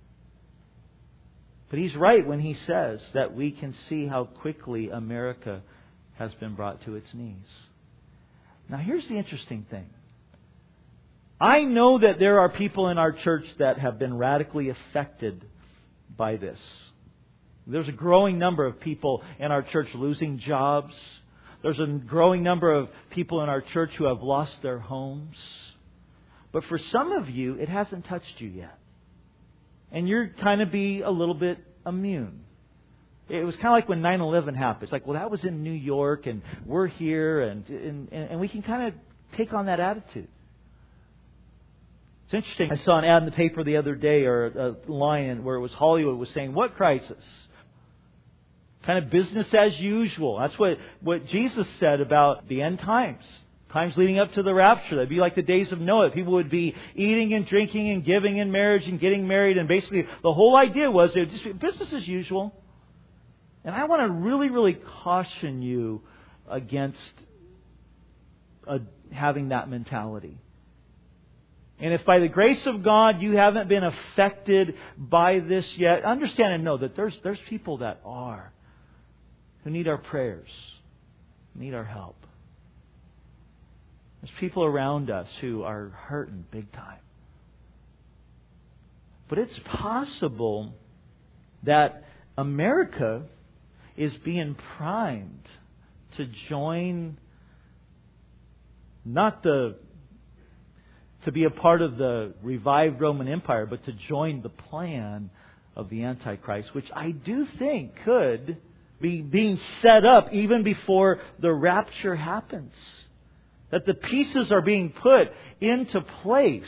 But he's right when he says that we can see how quickly America has been brought to its knees. Now here's the interesting thing. I know that there are people in our church that have been radically affected by this. There's a growing number of people in our church losing jobs. There's a growing number of people in our church who have lost their homes. But for some of you, it hasn't touched you yet. And you're kind of be a little bit immune. It was kind of like when 9/11 happened. It's like, well, that was in New York and we're here and we can kind of take on that attitude. It's interesting. I saw an ad in the paper the other day, or a line where it was Hollywood was saying, "What crisis?" Kind of business as usual. That's what Jesus said about the end times. Times leading up to the rapture. That'd be like the days of Noah. People would be eating and drinking and giving in marriage and getting married. And basically the whole idea was it would just be business as usual. And I want to really, really caution you against having that mentality. And if by the grace of God you haven't been affected by this yet, understand and know that there's people that are, who need our prayers, need our help. There's people around us who are hurting big time. But it's possible that America is being primed to join, to be a part of the revived Roman Empire, but to join the plan of the Antichrist, which I do think could be being set up even before the rapture happens. That the pieces are being put into place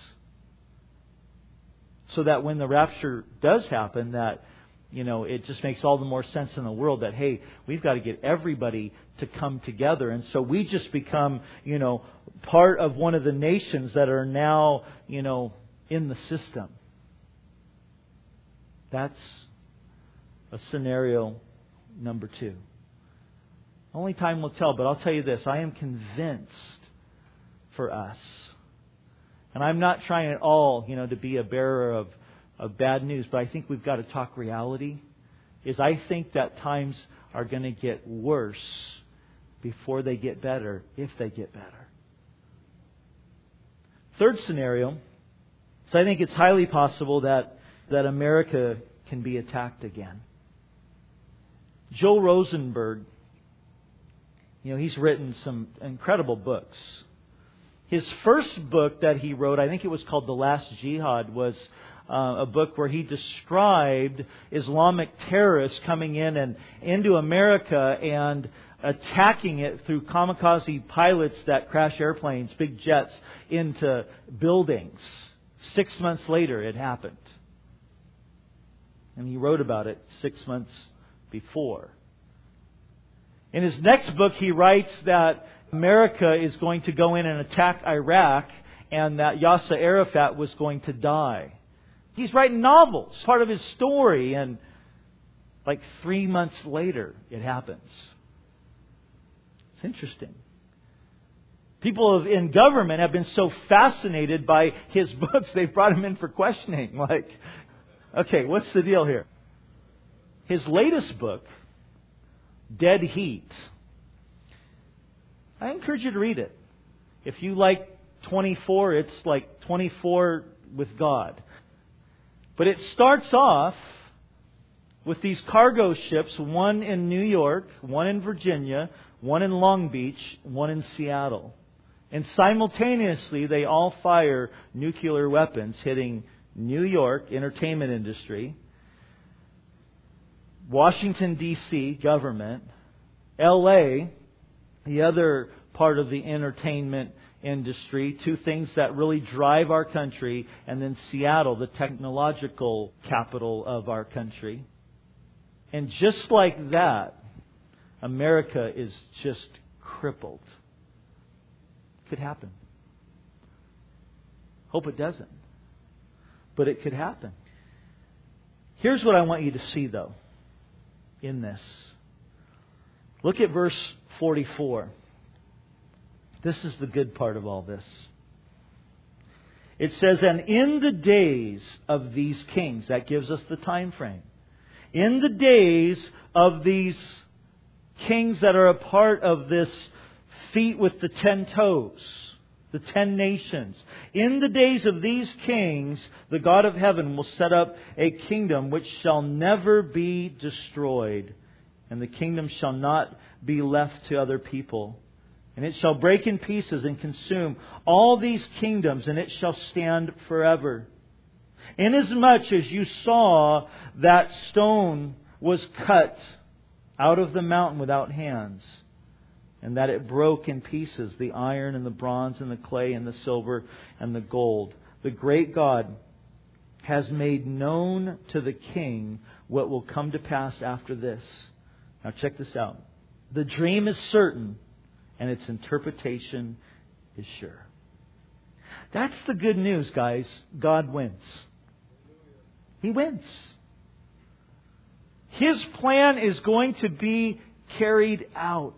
so that when the rapture does happen, that it just makes all the more sense in the world that, hey, we've got to get everybody to come together. And so we just become, part of one of the nations that are now, in the system. That's a scenario number 2. Only time will tell, but I'll tell you this. I am convinced for us. And I'm not trying at all, to be a bearer of bad news, but I think we've got to talk reality. is I think that times are going to get worse before they get better, if they get better. Third scenario, so I think it's highly possible that America can be attacked again. Joel Rosenberg, he's written some incredible books. His first book that he wrote, I think it was called The Last Jihad, was a book where he described Islamic terrorists coming in and into America and attacking it through kamikaze pilots that crash airplanes, big jets, into buildings. 6 months later, it happened. And he wrote about it 6 months before. In his next book, he writes that America is going to go in and attack Iraq and that Yasser Arafat was going to die. He's writing novels, part of his story, and like 3 months later, it happens. It's interesting. People in government have been so fascinated by his books, they've brought him in for questioning. Like, okay, what's the deal here? His latest book, Dead Heat, I encourage you to read it. If you like 24, it's like 24 with God. But it starts off with these cargo ships, one in New York, one in Virginia, one in Long Beach, one in Seattle. And simultaneously, they all fire nuclear weapons hitting New York, entertainment industry, Washington, D.C., government, L.A., the other part of the entertainment industry, two things that really drive our country, and then Seattle, the technological capital of our country. And just like that, America is just crippled. Could happen. Hope it doesn't. But it could happen. Here's what I want you to see, though, in this. Look at verse 44. This is the good part of all this. It says, and in the days of these kings, that gives us the time frame. In the days of these kings that are a part of this feet with the 10 toes, the 10 nations. In the days of these kings, the God of heaven will set up a kingdom which shall never be destroyed, and the kingdom shall not be left to other people. And it shall break in pieces and consume all these kingdoms, and it shall stand forever. Inasmuch as you saw that stone was cut out of the mountain without hands, and that it broke in pieces the iron and the bronze and the clay and the silver and the gold, the great God has made known to the king what will come to pass after this. Now check this out. The dream is certain, and its interpretation is sure. That's the good news, guys. God wins. He wins. His plan is going to be carried out.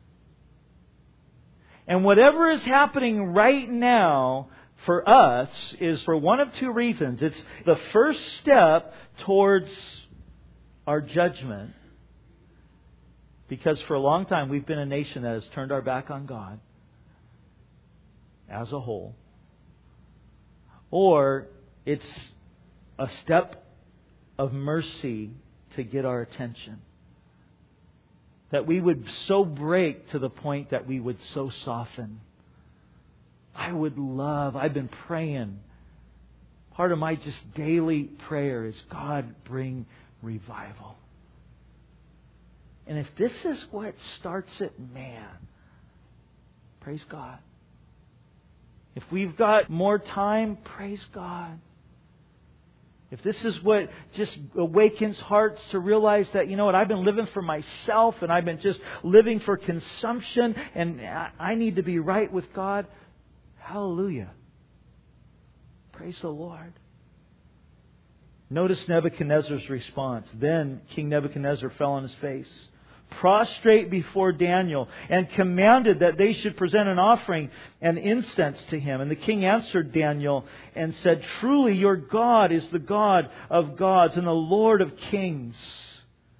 And whatever is happening right now for us is for one of two reasons. It's the first step towards our judgment. Because for a long time we've been a nation that has turned our back on God as a whole. Or it's a step of mercy to get our attention. That we would so break to the point that we would so soften. I've been praying. Part of my just daily prayer is, God, bring revival. And if this is what starts it, man, praise God. If we've got more time, praise God. If this is what just awakens hearts to realize that, you know what, I've been living for myself and I've been just living for consumption and I need to be right with God. Hallelujah. Praise the Lord. Notice Nebuchadnezzar's response. Then King Nebuchadnezzar fell on his face, prostrate before Daniel, and commanded that they should present an offering and incense to him. And the king answered Daniel and said, truly your God is the God of gods and the Lord of kings.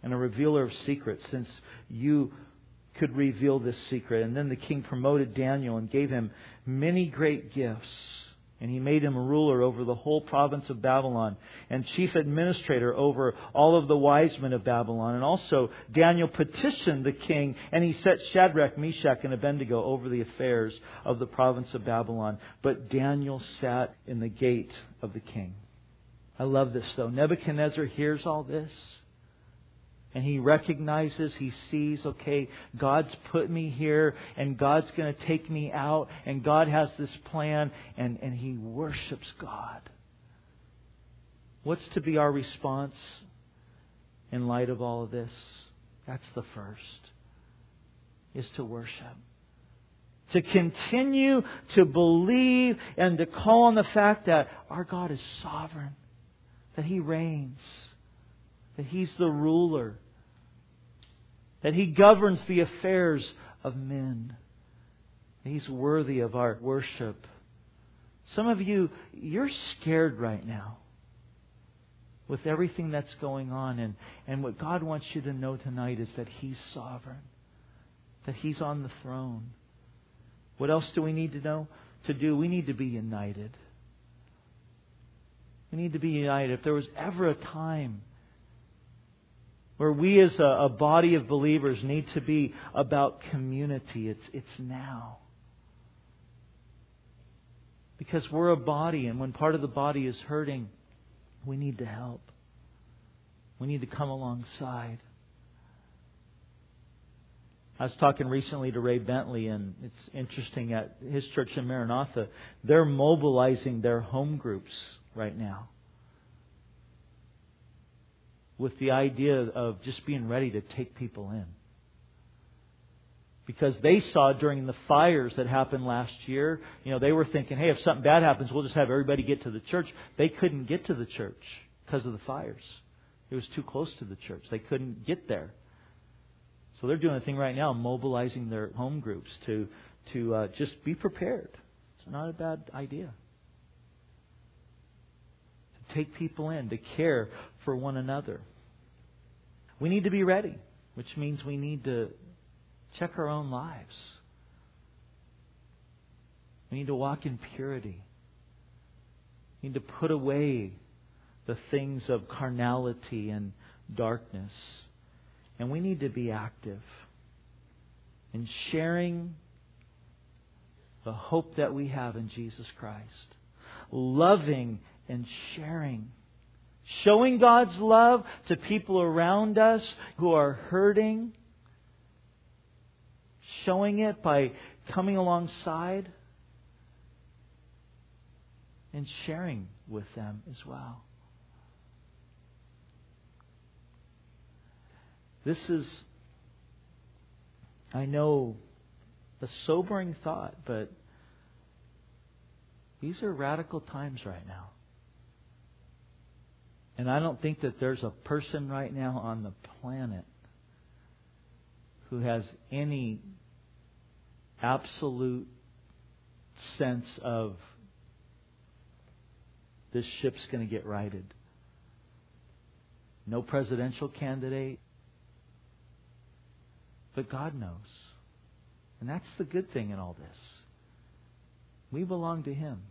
and a revealer of secrets, since you could reveal this secret. And then the king promoted Daniel and gave him many great gifts. And he made him a ruler over the whole province of Babylon and chief administrator over all of the wise men of Babylon. And also Daniel petitioned the king, and he set Shadrach, Meshach, and Abednego over the affairs of the province of Babylon. But Daniel sat in the gate of the king. I love this, though. Nebuchadnezzar hears all this. And he recognizes, he sees, okay, God's put me here and God's going to take me out and God has this plan, and he worships God. What's to be our response in light of all of this? That's the first, is to worship. To continue to believe and to call on the fact that our God is sovereign, that He reigns, that He's the ruler, that He governs the affairs of men. He's worthy of our worship. Some of you, you're scared right now with everything that's going on. And what God wants you to know tonight is that He's sovereign, that He's on the throne. What else do we need to know? To do? We need to be united. We need to be united. If there was ever a time where we as a body of believers need to be about community, it's now. Because we're a body, and when part of the body is hurting, we need to help. We need to come alongside. I was talking recently to Ray Bentley, and it's interesting, at his church in Maranatha, they're mobilizing their home groups right now, with the idea of just being ready to take people in. Because they saw during the fires that happened last year, they were thinking, hey, if something bad happens, we'll just have everybody get to the church. They couldn't get to the church because of the fires. It was too close to the church. They couldn't get there. So they're doing a thing right now, mobilizing their home groups to just be prepared. It's not a bad idea. To take people in, to care for one another. We need to be ready, which means we need to check our own lives. We need to walk in purity. We need to put away the things of carnality and darkness. And we need to be active in sharing the hope that we have in Jesus Christ. Loving and sharing. Showing God's love to people around us who are hurting. Showing it by coming alongside and sharing with them as well. This is, I know, a sobering thought, but these are radical times right now. And I don't think that there's a person right now on the planet who has any absolute sense of this ship's going to get righted. No presidential candidate. But God knows. And that's the good thing in all this. We belong to Him.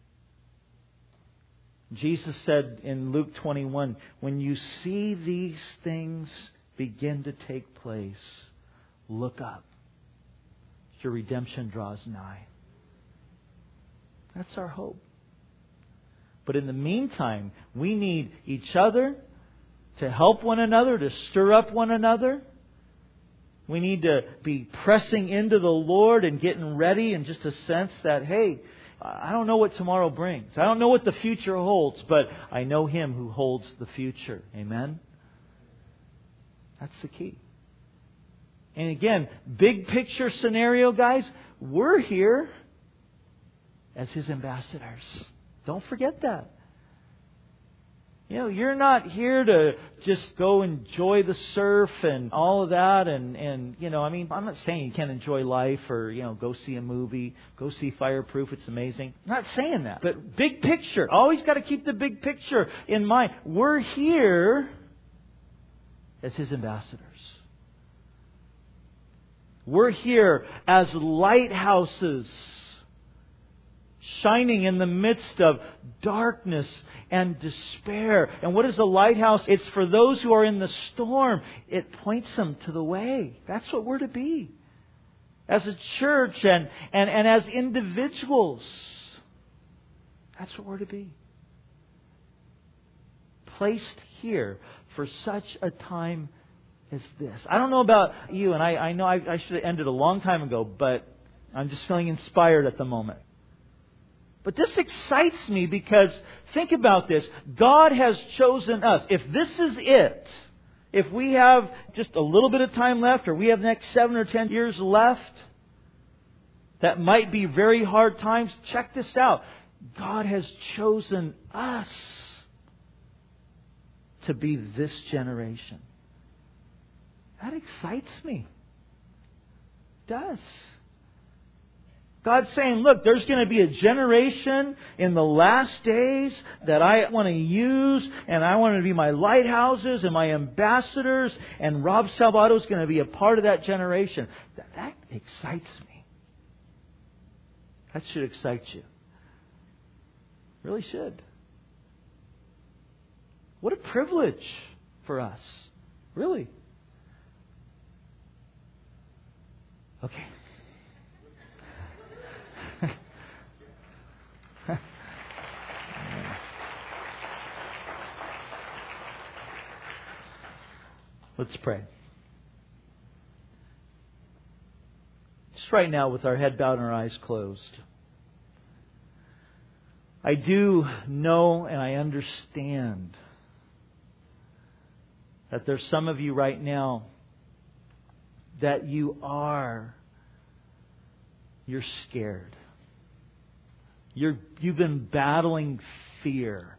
Jesus said in Luke 21, when you see these things begin to take place, look up. Your redemption draws nigh. That's our hope. But in the meantime, we need each other to help one another, to stir up one another. We need to be pressing into the Lord and getting ready in just a sense that, hey, I don't know what tomorrow brings. I don't know what the future holds, but I know Him who holds the future. Amen? That's the key. And again, big picture scenario, guys, we're here as His ambassadors. Don't forget that. You're not here to just go enjoy the surf and all of that. And I'm not saying you can't enjoy life or, go see a movie, go see Fireproof. It's amazing. I'm not saying that. But big picture. Always got to keep the big picture in mind. We're here as His ambassadors. We're here as lighthouses, shining in the midst of darkness and despair. And what is a lighthouse? It's for those who are in the storm. It points them to the way. That's what we're to be. As a church and as individuals. That's what we're to be. Placed here for such a time as this. I don't know about you, and I know I should have ended a long time ago, but I'm just feeling inspired at the moment. But this excites me because, think about this, God has chosen us. If this is it, if we have just a little bit of time left, or we have the next 7 or 10 years left, that might be very hard times, check this out. God has chosen us to be this generation. That excites me. It does. God's saying, look, there's going to be a generation in the last days that I want to use, and I want to be my lighthouses and my ambassadors, and Rob Salvato is going to be a part of that generation. That excites me. That should excite you. Really should. What a privilege for us. Really. Okay. Let's pray. Just right now with our head bowed and our eyes closed. I do know and I understand that there's some of you right now that you're scared. You've been battling fear.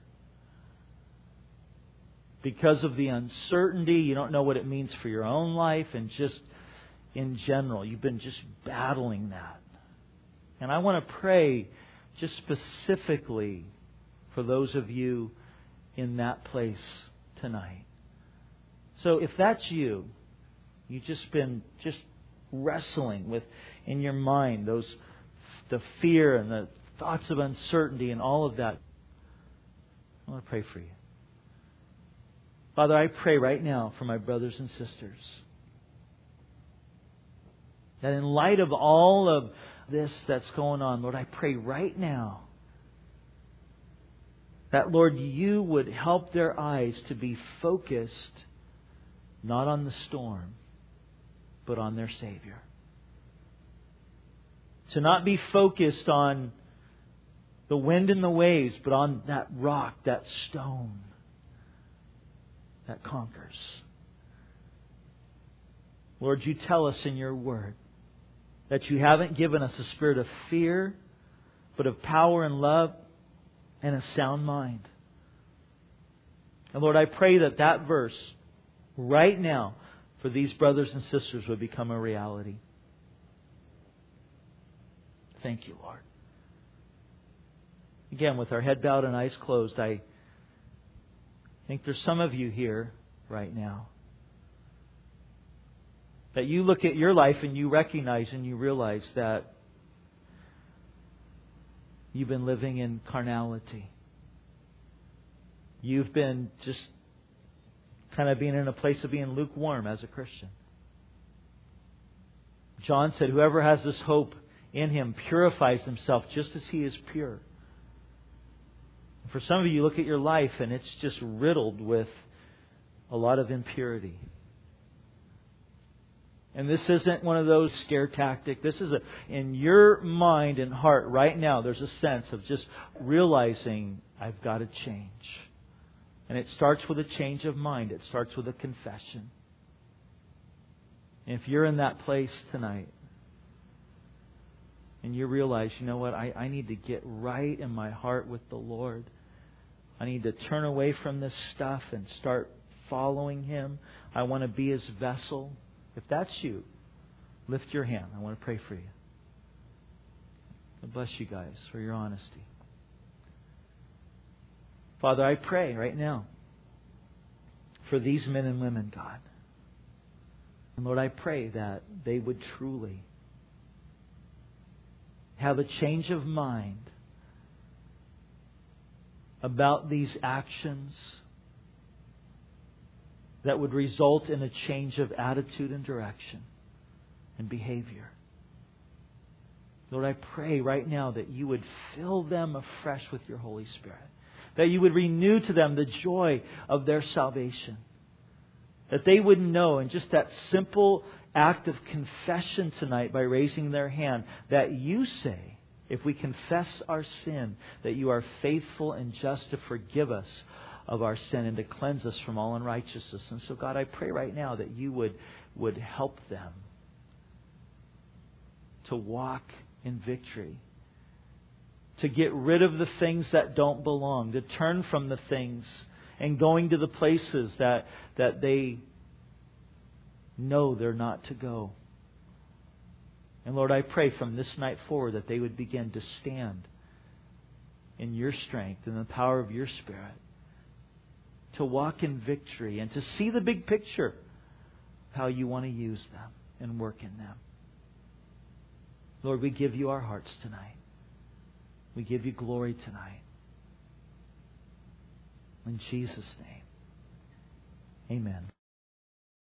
Because of the uncertainty, you don't know what it means for your own life, and just in general, you've been just battling that. And I want to pray just specifically for those of you in that place tonight. So if that's you, you've just been wrestling with in your mind the fear and the thoughts of uncertainty and all of that, I want to pray for you. Father, I pray right now for my brothers and sisters that in light of all of this that's going on, Lord, I pray right now that, Lord, you would help their eyes to be focused not on the storm, but on their Savior. To not be focused on the wind and the waves, but on that rock, that stone that conquers. Lord, you tell us in your word that you haven't given us a spirit of fear, but of power and love and a sound mind. And Lord, I pray that verse right now for these brothers and sisters would become a reality. Thank you, Lord. Again, with our head bowed and eyes closed, I think there's some of you here right now that you look at your life and you recognize and you realize that you've been living in carnality. You've been just kind of being in a place of being lukewarm as a Christian. John said, whoever has this hope in him purifies himself just as he is pure. For some of you, look at your life and it's just riddled with a lot of impurity. And this isn't one of those scare tactics. This is in your mind and heart right now, there's a sense of just realizing I've got to change. And it starts with a change of mind. It starts with a confession. And if you're in that place tonight, and you realize, you know what, I need to get right in my heart with the Lord. I need to turn away from this stuff and start following Him. I want to be His vessel. If that's you, lift your hand. I want to pray for you. God bless you guys for your honesty. Father, I pray right now for these men and women, God. And Lord, I pray that they would truly have a change of mind about these actions that would result in a change of attitude and direction and behavior. Lord, I pray right now that you would fill them afresh with your Holy Spirit. That you would renew to them the joy of their salvation. That they would know in just that simple act of confession tonight by raising their hand that you say, if we confess our sin, that you are faithful and just to forgive us of our sin and to cleanse us from all unrighteousness. And so, God, I pray right now that you would help them to walk in victory, to get rid of the things that don't belong, to turn from the things and going to the places that they know they're not to go. And Lord, I pray from this night forward that they would begin to stand in your strength and the power of your Spirit, to walk in victory and to see the big picture of how you want to use them and work in them. Lord, we give you our hearts tonight. We give you glory tonight. In Jesus' name, amen.